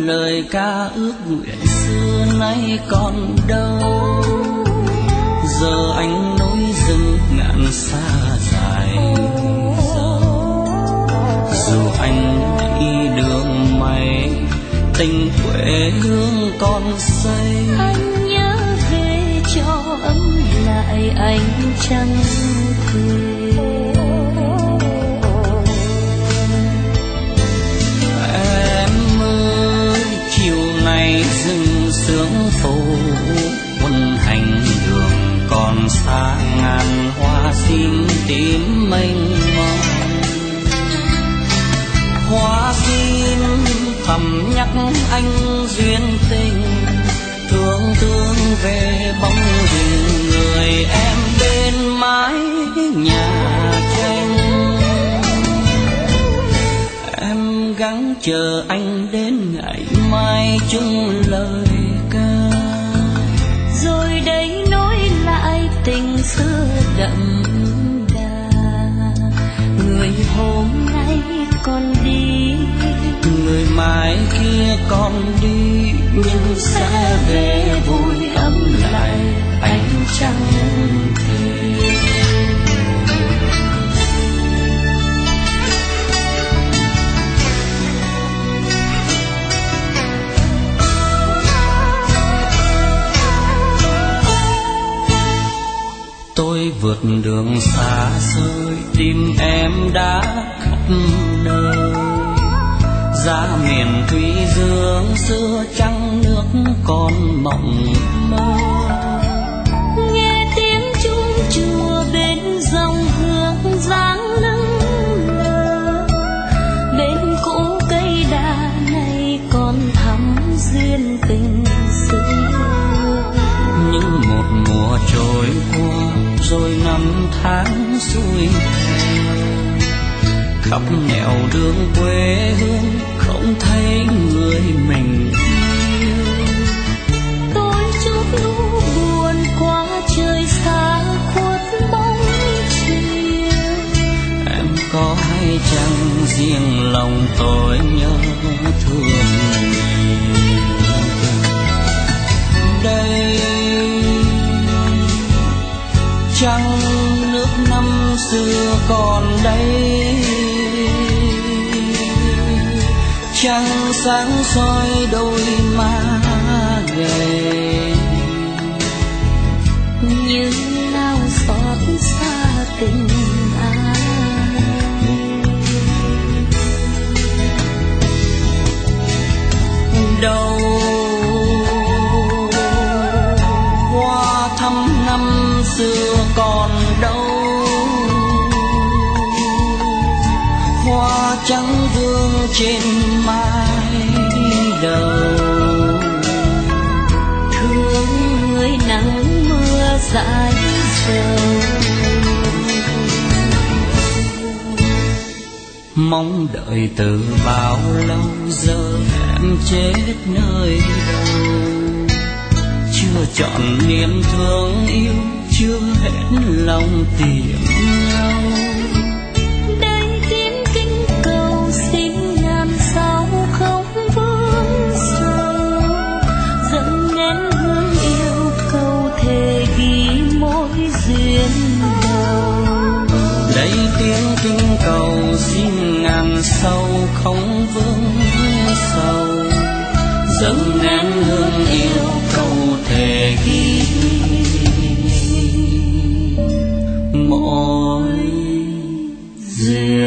lời ca ước nguyện xưa nay còn đâu. Giờ anh nối rừng ngàn xa dài dòng. Dù anh đi đường mây, tình quê hương còn say. Anh nhớ về cho ấm lại ánh trăng thề. Em ơi, chiều nay rừng sương phủ, quân hành đường còn xa ngàn hoa xin tím mênh mông. Hoa xin thầm nhắc anh duyên tình, thương thương về bóng hình người em bên mái nhà tranh. Em gắng chờ anh đến ngày mai chung lời ca, rồi đây nối lại tình xưa đậm đà. Người hôm nay còn đi, người mai kia còn đi, nhưng sẽ về vui ấm lại ánh trăng thề. Tôi vượt đường xa xôi tìm em đã khắp nơi. Ra miền thủy dương xưa trăng nước còn mộng mơ. nghe tiếng chuông chùa bên dòng hương dáng lững lờ. Bên cỗ cây đa này còn thắm duyên tình xưa. Nhưng một mùa trôi qua rồi năm tháng xuôi theo, khắp nẻo đường quê hương không thấy người mình yêu. Tôi chút lũ buồn qua trời xa khuất bóng chiều. Em có hay chăng riêng lòng tôi nhớ thương nhiều. Đây trăng nước năm xưa còn đây, trăng sáng soi đôi má gầy. như lao xót xa tình ai. Đâu hoa thăm năm xưa còn đâu, hoa trắng vương trên mái đầu. Thương người nắng mưa dãi dầu. Mong đợi từ bao lâu giờ em chết nơi đâu. Chưa chọn niềm thương yêu, chưa hết lòng tìm nhau. Đây tiếng kinh cầu xin ngàn sao không vương sầu. Dâng nén hương yêu cầu thề ghi mối duyên đầu. Đây tiếng kinh cầu xin ngàn sâu không vương sầu. Dâng nén hương yêu cầu thề ghi mối duyên.